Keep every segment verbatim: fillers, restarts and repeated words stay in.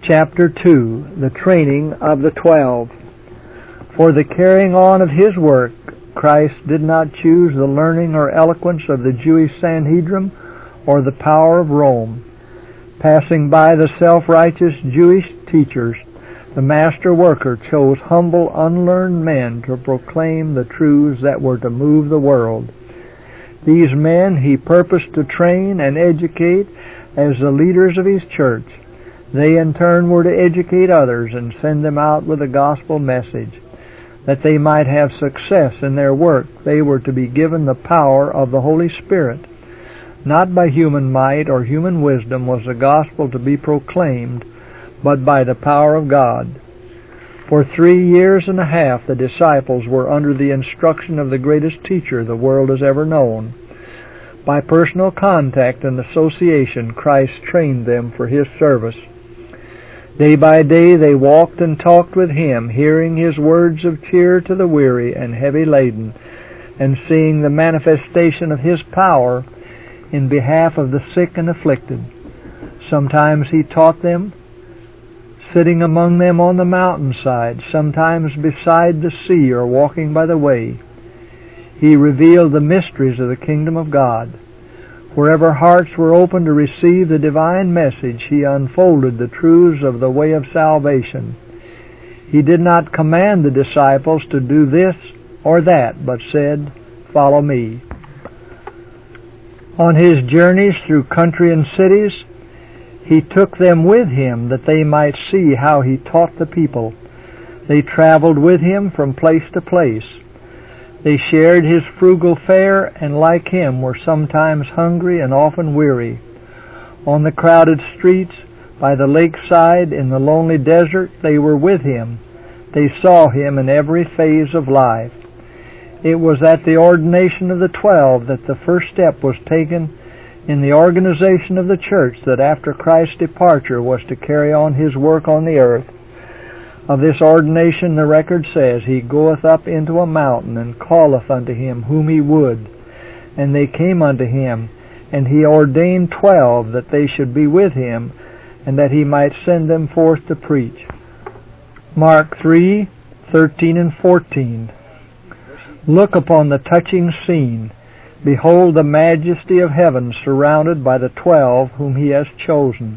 Chapter two, the training of the twelve. For the carrying on of his work, Christ did not choose the learning or eloquence of the Jewish Sanhedrin or the power of Rome. Passing by the self-righteous Jewish teachers, the master worker chose humble, unlearned men to proclaim the truths that were to move the world. These men he purposed to train and educate as the leaders of his church. They in turn were to educate others and send them out with the gospel message. That they might have success in their work, they were to be given the power of the Holy Spirit. Not by human might or human wisdom was the gospel to be proclaimed, but by the power of God. For three years and a half the disciples were under the instruction of the greatest teacher the world has ever known. By personal contact and association, Christ trained them for his service. Day by day they walked and talked with him, hearing his words of cheer to the weary and heavy laden, and seeing the manifestation of his power in behalf of the sick and afflicted. Sometimes he taught them, sitting among them on the mountainside, sometimes beside the sea or walking by the way. He revealed the mysteries of the kingdom of God. Wherever hearts were open to receive the divine message, he unfolded the truths of the way of salvation. He did not command the disciples to do this or that, but said, "Follow me." On his journeys through country and cities, he took them with him that they might see how he taught the people. They traveled with him from place to place. They shared his frugal fare, and like him were sometimes hungry and often weary. On the crowded streets, by the lakeside, in the lonely desert, they were with him. They saw him in every phase of life. It was at the ordination of the twelve that the first step was taken in the organization of the church that after Christ's departure was to carry on his work on the earth. Of this ordination the record says, "He goeth up into a mountain, and calleth unto him whom he would. And they came unto him, and he ordained twelve, that they should be with him, and that he might send them forth to preach." Mark three, thirteen and fourteen. Look upon the touching scene. Behold the majesty of heaven surrounded by the twelve whom he has chosen.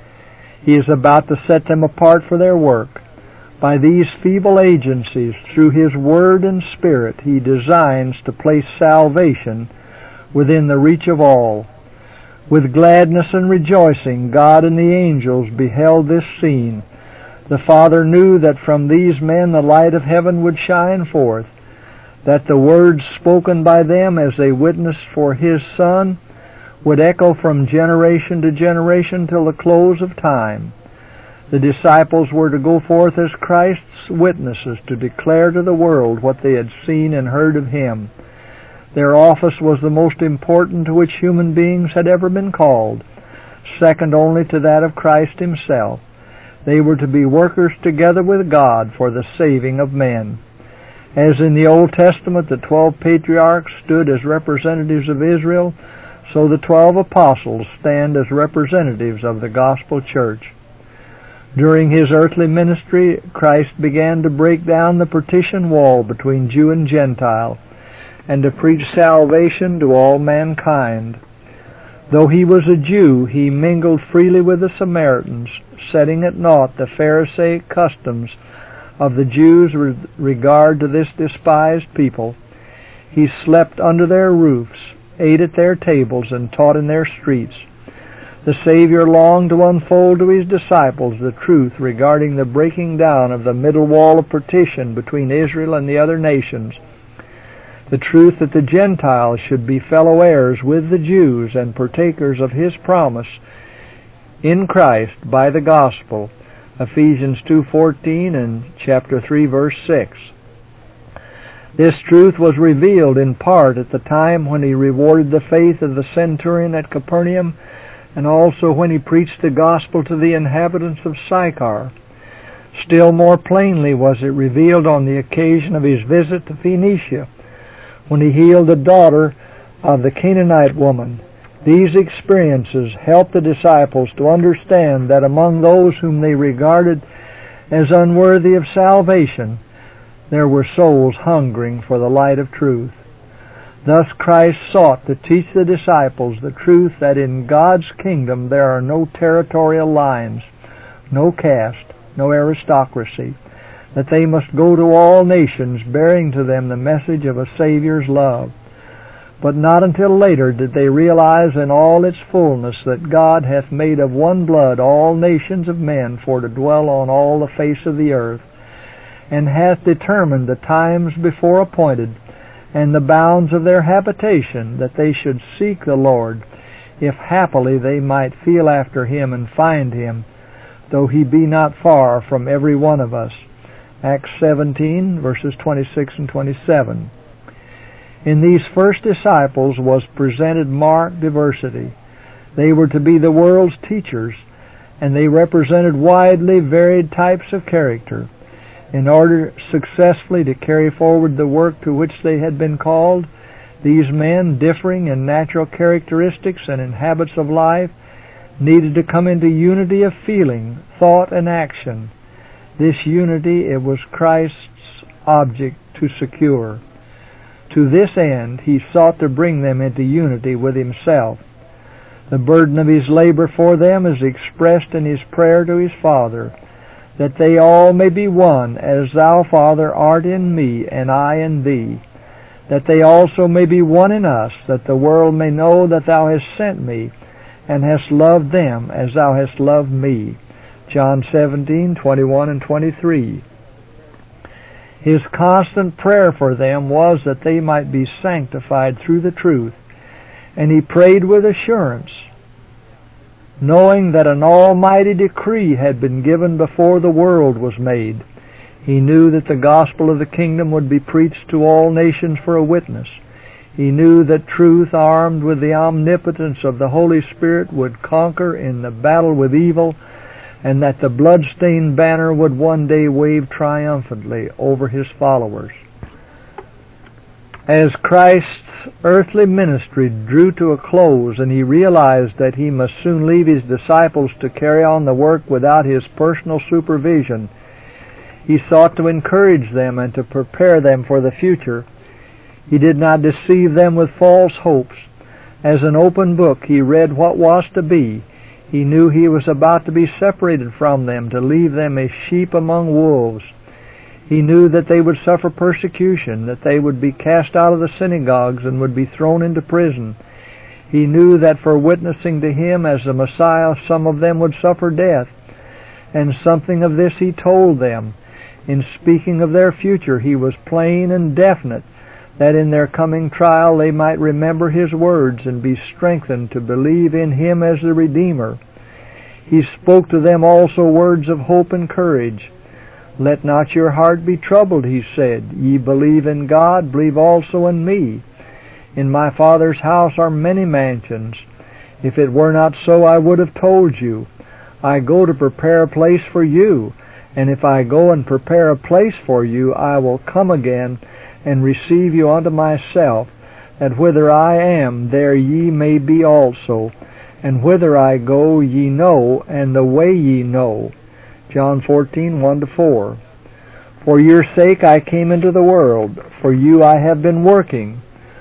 He is about to set them apart for their work. By these feeble agencies, through his word and spirit, he designs to place salvation within the reach of all. With gladness and rejoicing, God and the angels beheld this scene. The Father knew that from these men the light of heaven would shine forth, that the words spoken by them as they witnessed for his Son would echo from generation to generation till the close of time. The disciples were to go forth as Christ's witnesses to declare to the world what they had seen and heard of him. Their office was the most important to which human beings had ever been called, second only to that of Christ himself. They were to be workers together with God for the saving of men. As in the Old Testament the twelve patriarchs stood as representatives of Israel, so the twelve apostles stand as representatives of the gospel church. During his earthly ministry, Christ began to break down the partition wall between Jew and Gentile, and to preach salvation to all mankind. Though he was a Jew, he mingled freely with the Samaritans, setting at naught the Pharisaic customs of the Jews with regard to this despised people. He slept under their roofs, ate at their tables, and taught in their streets. The Savior longed to unfold to his disciples the truth regarding the breaking down of the middle wall of partition between Israel and the other nations, the truth that the Gentiles should be fellow heirs with the Jews and partakers of his promise in Christ by the gospel, Ephesians two fourteen and chapter three verse six. This truth was revealed in part at the time when he rewarded the faith of the centurion at Capernaum, and also when he preached the gospel to the inhabitants of Sychar. Still more plainly was it revealed on the occasion of his visit to Phoenicia, when he healed the daughter of the Canaanite woman, These experiences helped the disciples to understand that among those whom they regarded as unworthy of salvation, there were souls hungering for the light of truth. Thus Christ sought to teach the disciples the truth that in God's kingdom there are no territorial lines, no caste, no aristocracy, that they must go to all nations bearing to them the message of a Savior's love. But not until later did they realize in all its fullness that God hath made of one blood all nations of men for to dwell on all the face of the earth, and hath determined the times before appointed, and the bounds of their habitation, that they should seek the Lord, if happily they might feel after Him and find Him, though He be not far from every one of us. Acts seventeen, verses twenty-six and twenty-seven. In these first disciples was presented marked diversity. They were to be the world's teachers, and they represented widely varied types of character. In order successfully to carry forward the work to which they had been called, these men, differing in natural characteristics and in habits of life, needed to come into unity of feeling, thought, and action. This unity it was Christ's object to secure. To this end, He sought to bring them into unity with Himself. The burden of His labor for them is expressed in His prayer to His Father, that they all may be one, as Thou, Father, art in me, and I in Thee, that they also may be one in us, that the world may know that Thou hast sent me, and hast loved them as Thou hast loved me. John seventeen, twenty-one and twenty-three. His constant prayer for them was that they might be sanctified through the truth, and He prayed with assurance, knowing that an almighty decree had been given before the world was made. He knew that the gospel of the kingdom would be preached to all nations for a witness. He knew that truth, armed with the omnipotence of the Holy Spirit, would conquer in the battle with evil, and that the blood-stained banner would one day wave triumphantly over His followers. As Christ's earthly ministry drew to a close and He realized that He must soon leave His disciples to carry on the work without His personal supervision, He sought to encourage them and to prepare them for the future. He did not deceive them with false hopes. As an open book, He read what was to be. He knew He was about to be separated from them, to leave them as sheep among wolves. He knew that they would suffer persecution, that they would be cast out of the synagogues and would be thrown into prison. He knew that for witnessing to Him as the Messiah, some of them would suffer death. And something of this He told them. In speaking of their future, He was plain and definite, that in their coming trial they might remember His words and be strengthened to believe in Him as the Redeemer. He spoke to them also words of hope and courage. Let not your heart be troubled, He said. Ye believe in God, believe also in me. In my Father's house are many mansions. If it were not so, I would have told you. I go to prepare a place for you. And if I go and prepare a place for you, I will come again and receive you unto myself, that whither I am, there ye may be also. And whither I go ye know, and the way ye know. John fourteen, one to four. For your sake I came into the world. For you I have been working.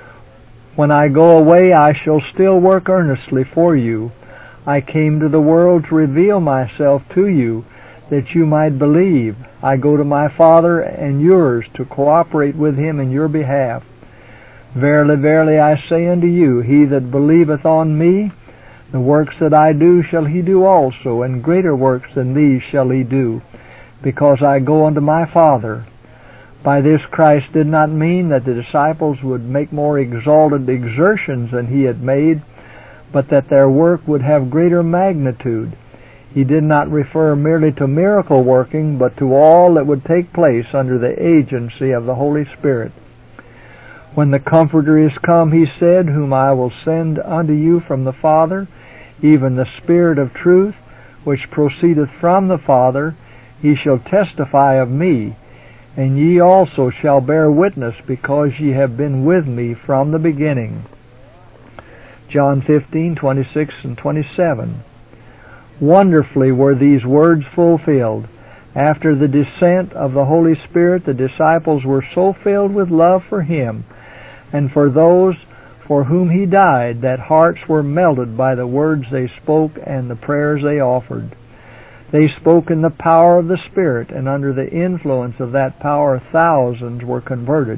When I go away, I shall still work earnestly for you. I came to the world to reveal myself to you, that you might believe. I go to my Father and yours, to cooperate with Him in your behalf. Verily, verily, I say unto you, he that believeth on me, the works that I do shall he do also, and greater works than these shall he do, because I go unto my Father. By this Christ did not mean that the disciples would make more exalted exertions than He had made, but that their work would have greater magnitude. He did not refer merely to miracle working, but to all that would take place under the agency of the Holy Spirit. When the Comforter is come, He said, whom I will send unto you from the Father, even the Spirit of truth, which proceedeth from the Father, He shall testify of me. And ye also shall bear witness, because ye have been with me from the beginning. John fifteen, twenty-six and twenty-seven. Wonderfully were these words fulfilled. After the descent of the Holy Spirit, the disciples were so filled with love for Him and for those for whom He died that hearts were melted by the words they spoke and the prayers they offered. They spoke in the power of the Spirit, and under the influence of that power thousands were converted.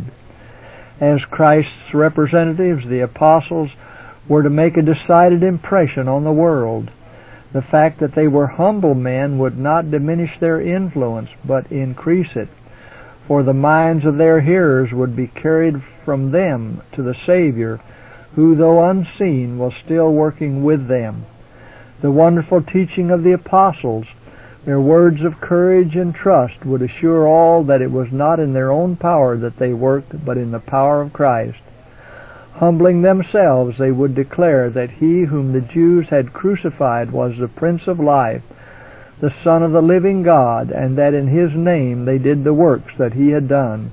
As Christ's representatives, the apostles were to make a decided impression on the world. The fact that they were humble men would not diminish their influence, but increase it, for the minds of their hearers would be carried from them to the Savior, who, though unseen, was still working with them. The wonderful teaching of the apostles, their words of courage and trust, would assure all that it was not in their own power that they worked, but in the power of Christ. Humbling themselves, they would declare that He whom the Jews had crucified was the Prince of Life, the Son of the living God, and that in His name they did the works that He had done.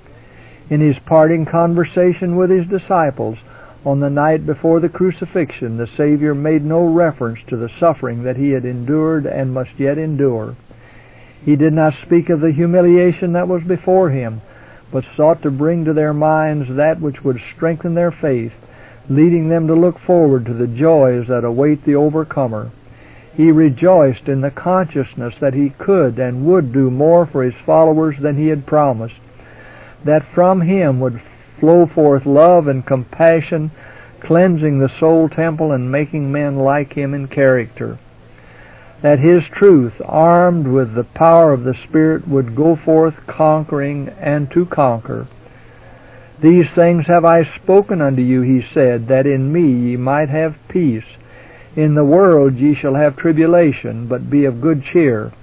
In His parting conversation with His disciples on the night before the crucifixion, the Savior made no reference to the suffering that He had endured and must yet endure. He did not speak of the humiliation that was before Him, but sought to bring to their minds that which would strengthen their faith, leading them to look forward to the joys that await the overcomer. He rejoiced in the consciousness that He could and would do more for His followers than He had promised, that from Him would flow forth love and compassion, cleansing the soul temple and making men like Him in character. That His truth, armed with the power of the Spirit, would go forth conquering and to conquer. These things have I spoken unto you, He said, that in me ye might have peace. In the world ye shall have tribulation, but be of good cheer.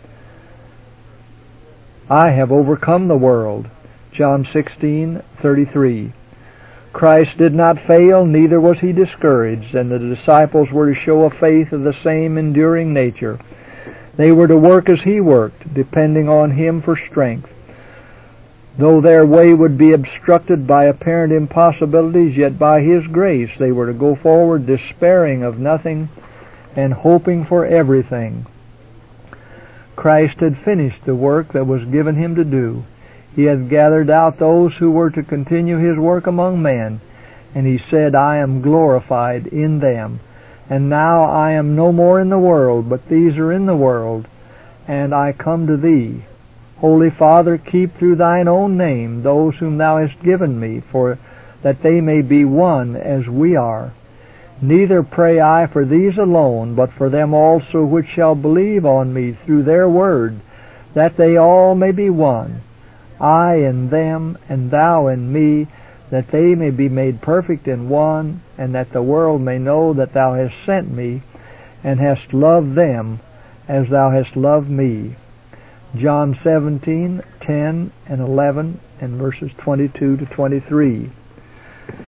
I have overcome the world. John sixteen, thirty-three. Christ did not fail, neither was He discouraged, and the disciples were to show a faith of the same enduring nature. They were to work as He worked, depending on Him for strength. Though their way would be obstructed by apparent impossibilities, yet by His grace they were to go forward despairing of nothing and hoping for everything. Christ had finished the work that was given Him to do. He had gathered out those who were to continue His work among men, and He said, I am glorified in them. And now I am no more in the world, but these are in the world, and I come to Thee. Holy Father, keep through Thine own name those whom Thou hast given me, for that they may be one as we are. Neither pray I for these alone, but for them also which shall believe on me through their word, that they all may be one. I in them, and Thou in me, that they may be made perfect in one, and that the world may know that Thou hast sent me, and hast loved them as Thou hast loved me. John seventeen, ten and eleven, and verses twenty-two to twenty-three.